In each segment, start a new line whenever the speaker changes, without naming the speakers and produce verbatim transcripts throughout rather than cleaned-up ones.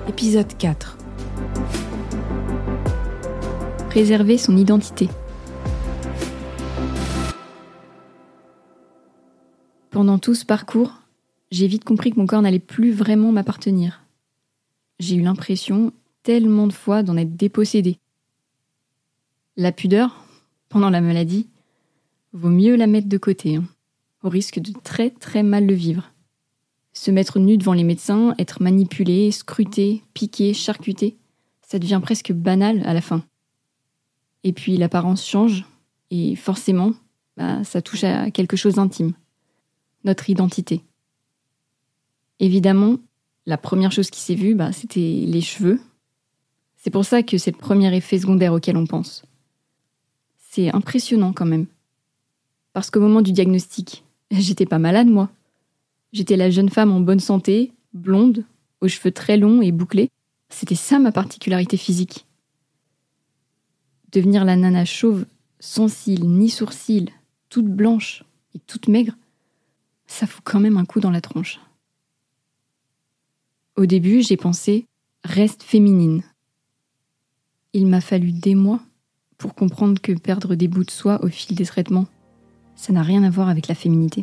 Épisode quatre.
Préserver son identité. Pendant tout ce parcours, j'ai vite compris que mon corps n'allait plus vraiment m'appartenir. J'ai eu l'impression, tellement de fois, d'en être dépossédée. La pudeur, pendant la maladie, vaut mieux la mettre de côté, hein, au risque de très très mal le vivre. Se mettre nu devant les médecins, être manipulé, scruté, piqué, charcuté, ça devient presque banal à la fin. Et puis l'apparence change, et forcément, bah, ça touche à quelque chose d'intime. Notre identité. Évidemment, la première chose qui s'est vue, bah, c'était les cheveux. C'est pour ça que c'est le premier effet secondaire auquel on pense. C'est impressionnant quand même. Parce qu'au moment du diagnostic, j'étais pas malade moi. J'étais la jeune femme en bonne santé, blonde, aux cheveux très longs et bouclés. C'était ça ma particularité physique. Devenir la nana chauve, sans cils ni sourcils, toute blanche et toute maigre, ça fout quand même un coup dans la tronche. Au début, j'ai pensé « reste féminine ». Il m'a fallu des mois pour comprendre que perdre des bouts de soie au fil des traitements, ça n'a rien à voir avec la féminité.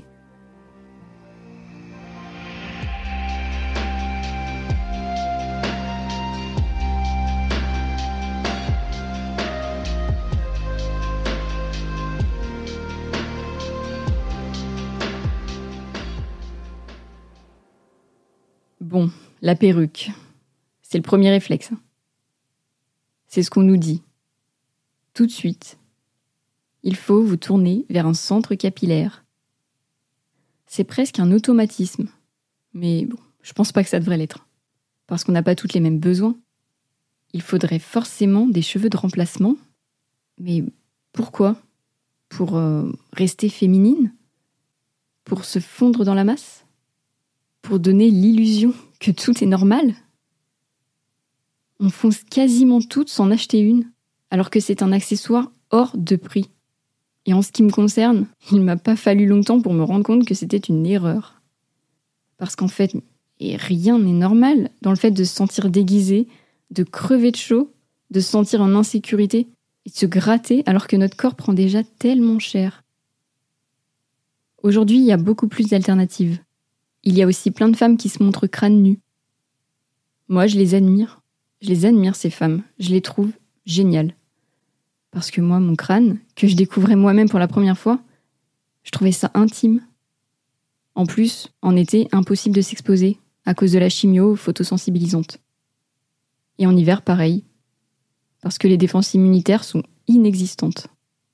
Bon, la perruque, c'est le premier réflexe. C'est ce qu'on nous dit. Tout de suite, il faut vous tourner vers un centre capillaire. C'est presque un automatisme. Mais bon, je pense pas que ça devrait l'être. Parce qu'on n'a pas toutes les mêmes besoins. Il faudrait forcément des cheveux de remplacement. Mais pourquoi ? Pour euh, rester féminine ? Pour se fondre dans la masse ? Pour donner l'illusion que tout est normal ? On fonce quasiment toutes sans acheter une, alors que c'est un accessoire hors de prix. Et en ce qui me concerne, il m'a pas fallu longtemps pour me rendre compte que c'était une erreur. Parce qu'en fait, et rien n'est normal dans le fait de se sentir déguisé, de crever de chaud, de se sentir en insécurité et de se gratter alors que notre corps prend déjà tellement cher. Aujourd'hui, il y a beaucoup plus d'alternatives. Il y a aussi plein de femmes qui se montrent crâne nu. Moi, je les admire. Je les admire, ces femmes. Je les trouve géniales. Parce que moi, mon crâne, que je découvrais moi-même pour la première fois, je trouvais ça intime. En plus, en été, impossible de s'exposer à cause de la chimio photosensibilisante. Et en hiver, pareil. Parce que les défenses immunitaires sont inexistantes.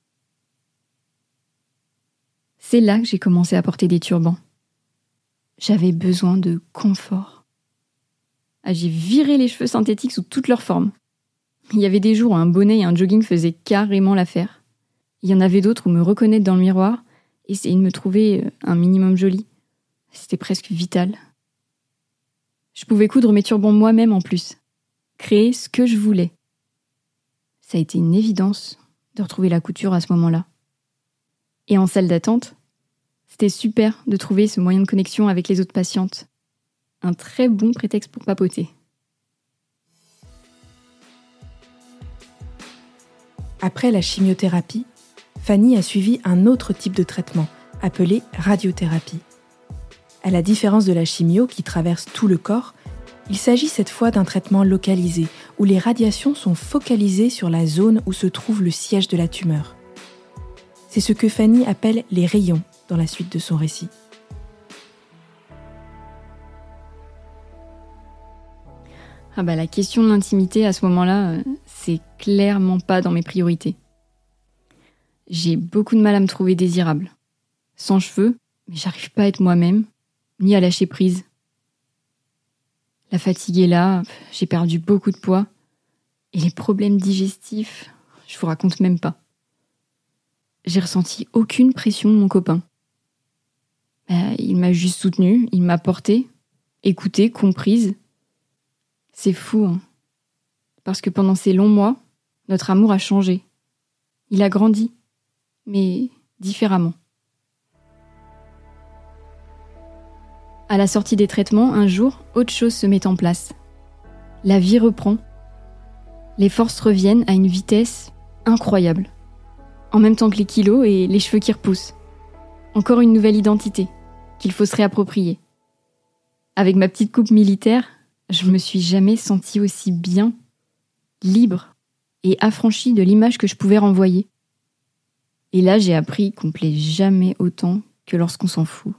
C'est là que j'ai commencé à porter des turbans. J'avais besoin de confort. Ah, j'ai viré les cheveux synthétiques sous toutes leurs formes. Il y avait des jours où un bonnet et un jogging faisaient carrément l'affaire. Il y en avait d'autres où me reconnaître dans le miroir, essayer de me trouver un minimum jolie. C'était presque vital. Je pouvais coudre mes turbans moi-même en plus. Créer ce que je voulais. Ça a été une évidence de retrouver la couture à ce moment-là. Et en salle d'attente, c'était super de trouver ce moyen de connexion avec les autres patientes. Un très bon prétexte pour papoter.
Après la chimiothérapie, Fanny a suivi un autre type de traitement, appelé radiothérapie. À la différence de la chimio qui traverse tout le corps, il s'agit cette fois d'un traitement localisé, où les radiations sont focalisées sur la zone où se trouve le siège de la tumeur. C'est ce que Fanny appelle les rayons dans la suite de son récit.
Ah bah la question de l'intimité à ce moment-là, euh, c'est clairement pas dans mes priorités. J'ai beaucoup de mal à me trouver désirable. Sans cheveux, mais j'arrive pas à être moi-même, ni à lâcher prise. La fatigue est là, j'ai perdu beaucoup de poids, et les problèmes digestifs, je vous raconte même pas. J'ai ressenti aucune pression de mon copain. Bah, il m'a juste soutenue, il m'a portée, écoutée, comprise. C'est fou, hein. Parce que pendant ces longs mois, notre amour a changé. Il a grandi, mais différemment. À la sortie des traitements, un jour, autre chose se met en place. La vie reprend. Les forces reviennent à une vitesse incroyable. En même temps que les kilos et les cheveux qui repoussent. Encore une nouvelle identité qu'il faut se réapproprier. Avec ma petite coupe militaire, je me suis jamais sentie aussi bien, libre et affranchie de l'image que je pouvais renvoyer. Et là, j'ai appris qu'on plaît jamais autant que lorsqu'on s'en fout.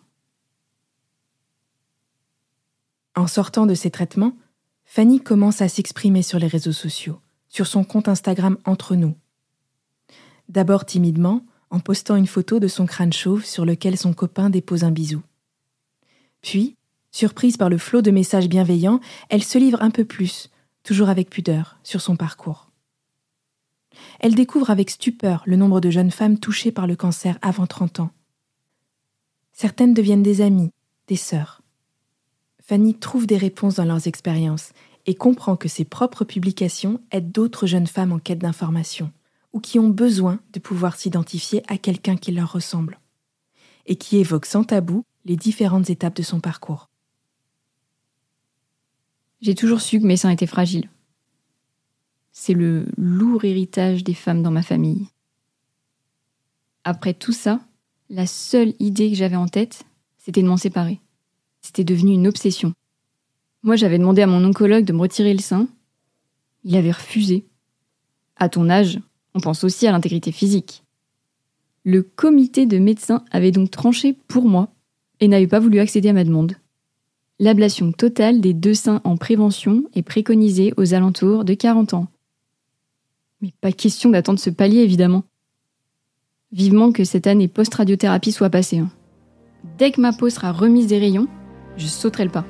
En sortant de ces traitements, Fanny commence à s'exprimer sur les réseaux sociaux, sur son compte Instagram Entre nous. D'abord timidement, en postant une photo de son crâne chauve sur lequel son copain dépose un bisou. Puis, surprise par le flot de messages bienveillants, elle se livre un peu plus, toujours avec pudeur, sur son parcours. Elle découvre avec stupeur le nombre de jeunes femmes touchées par le cancer avant trente ans. Certaines deviennent des amies, des sœurs. Fanny trouve des réponses dans leurs expériences et comprend que ses propres publications aident d'autres jeunes femmes en quête d'information ou qui ont besoin de pouvoir s'identifier à quelqu'un qui leur ressemble et qui évoque sans tabou les différentes étapes de son parcours.
J'ai toujours su que mes seins étaient fragiles. C'est le lourd héritage des femmes dans ma famille. Après tout ça, la seule idée que j'avais en tête, c'était de m'en séparer. C'était devenu une obsession. Moi, j'avais demandé à mon oncologue de me retirer le sein. Il avait refusé. À ton âge, on pense aussi à l'intégrité physique. Le comité de médecins avait donc tranché pour moi et n'avait pas voulu accéder à ma demande. L'ablation totale des deux seins en prévention est préconisée aux alentours de quarante ans. Mais pas question d'attendre ce palier, évidemment. Vivement que cette année post-radiothérapie soit passée. Hein. Dès que ma peau sera remise des rayons, je sauterai le pas.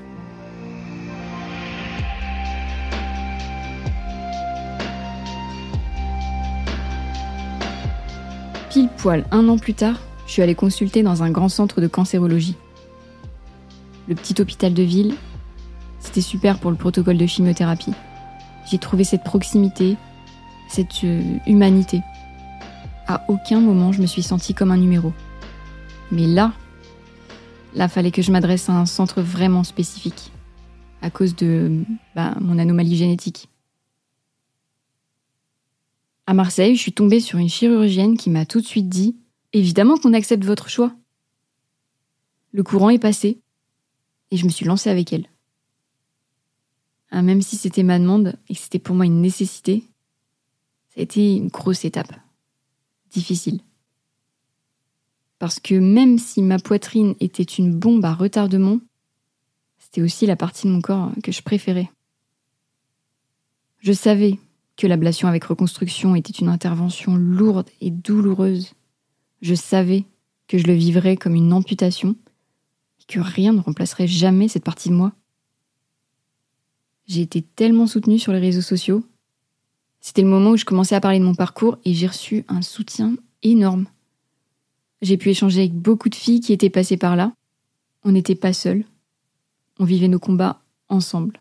Pile poil un an plus tard, je suis allée consulter dans un grand centre de cancérologie. Le petit hôpital de ville, c'était super pour le protocole de chimiothérapie. J'ai trouvé cette proximité, cette euh, humanité. À aucun moment, je me suis sentie comme un numéro. Mais là, là, fallait que je m'adresse à un centre vraiment spécifique, à cause de bah, mon anomalie génétique. À Marseille, je suis tombée sur une chirurgienne qui m'a tout de suite dit « Évidemment qu'on accepte votre choix ». Le courant est passé et je me suis lancée avec elle. Ah, même si c'était ma demande et que c'était pour moi une nécessité, ça a été une grosse étape. Difficile. Parce que même si ma poitrine était une bombe à retardement, c'était aussi la partie de mon corps que je préférais. Je savais que l'ablation avec reconstruction était une intervention lourde et douloureuse. Je savais que je le vivrais comme une amputation et que rien ne remplacerait jamais cette partie de moi. J'ai été tellement soutenue sur les réseaux sociaux. C'était le moment où je commençais à parler de mon parcours et j'ai reçu un soutien énorme. J'ai pu échanger avec beaucoup de filles qui étaient passées par là. On n'était pas seuls. On vivait nos combats ensemble.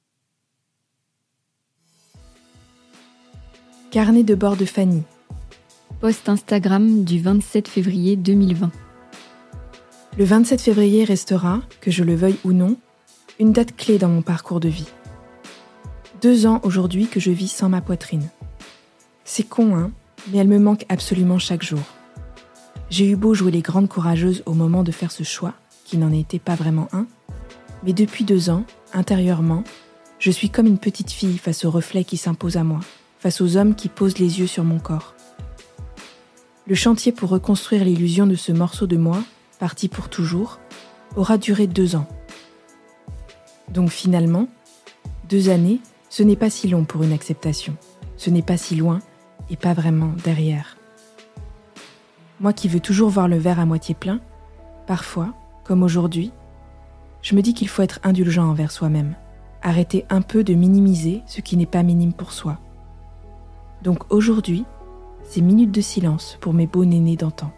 Carnet de bord de Fanny.
Post Instagram du vingt-sept février deux mille vingt.
Le vingt-sept février restera, que je le veuille ou non, une date clé dans mon parcours de vie. Deux ans aujourd'hui que je vis sans ma poitrine. C'est con, hein, mais elle me manque absolument chaque jour. J'ai eu beau jouer les grandes courageuses au moment de faire ce choix, qui n'en était pas vraiment un, mais depuis deux ans, intérieurement, je suis comme une petite fille face aux reflets qui s'imposent à moi, face aux hommes qui posent les yeux sur mon corps. Le chantier pour reconstruire l'illusion de ce morceau de moi, parti pour toujours, aura duré deux ans. Donc finalement, deux années, ce n'est pas si long pour une acceptation. Ce n'est pas si loin et pas vraiment derrière. Moi qui veux toujours voir le verre à moitié plein, parfois, comme aujourd'hui, je me dis qu'il faut être indulgent envers soi-même, arrêter un peu de minimiser ce qui n'est pas minime pour soi. Donc aujourd'hui, c'est minutes de silence pour mes beaux nénés d'antan.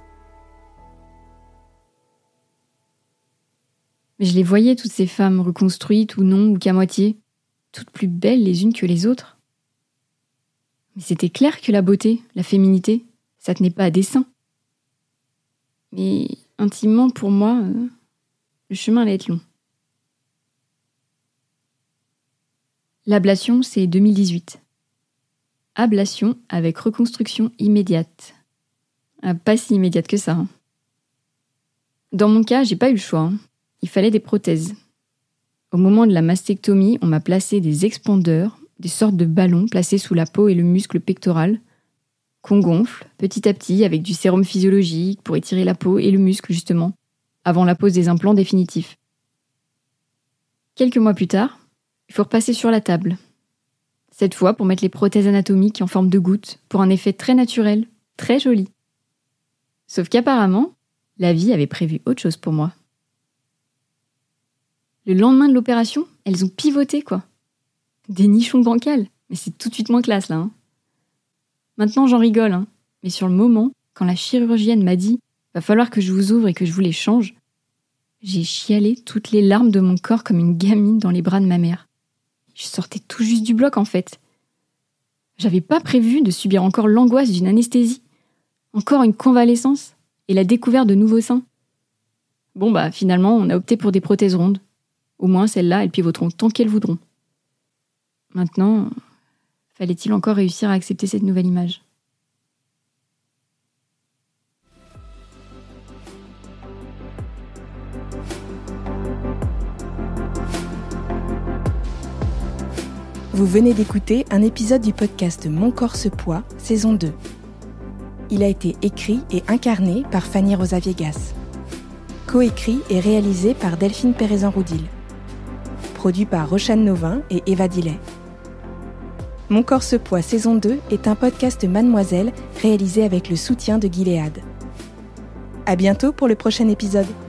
Mais je les voyais, toutes ces femmes, reconstruites ou non, ou qu'à moitié, toutes plus belles les unes que les autres. Mais c'était clair que la beauté, la féminité, ça tenait pas à dessein. Mais intimement, pour moi, euh, le chemin allait être long. L'ablation, c'est deux mille dix-huit. Ablation avec reconstruction immédiate. Ah, pas si immédiate que ça. Hein. Dans mon cas, j'ai pas eu le choix. Hein. Il fallait des prothèses. Au moment de la mastectomie, on m'a placé des expandeurs, des sortes de ballons placés sous la peau et le muscle pectoral, qu'on gonfle petit à petit avec du sérum physiologique pour étirer la peau et le muscle justement, avant la pose des implants définitifs. Quelques mois plus tard, il faut repasser sur la table. Cette fois pour mettre les prothèses anatomiques en forme de gouttes, pour un effet très naturel, très joli. Sauf qu'apparemment, la vie avait prévu autre chose pour moi. Le lendemain de l'opération, elles ont pivoté, quoi. Des nichons bancals, mais c'est tout de suite moins classe, là. Hein. Maintenant, j'en rigole, hein. Mais sur le moment, quand la chirurgienne m'a dit « va falloir que je vous ouvre et que je vous les change », j'ai chialé toutes les larmes de mon corps comme une gamine dans les bras de ma mère. Je sortais tout juste du bloc, en fait. J'avais pas prévu de subir encore l'angoisse d'une anesthésie, encore une convalescence et la découverte de nouveaux seins. Bon bah, finalement, on a opté pour des prothèses rondes. Au moins, celles-là, elles pivoteront tant qu'elles voudront. Maintenant, fallait-il encore réussir à accepter cette nouvelle image ?
Vous venez d'écouter un épisode du podcast Mon corps se poids, saison deux. Il a été écrit et incarné par Fanny Rosa Viegas. Co-écrit et réalisé par Delphine Pérezan-Roudil. Produit par Rochane Novin et Eva Dillet. Mon corps se poids, saison deux est un podcast Mademoiselle réalisé avec le soutien de Gilead. À bientôt pour le prochain épisode.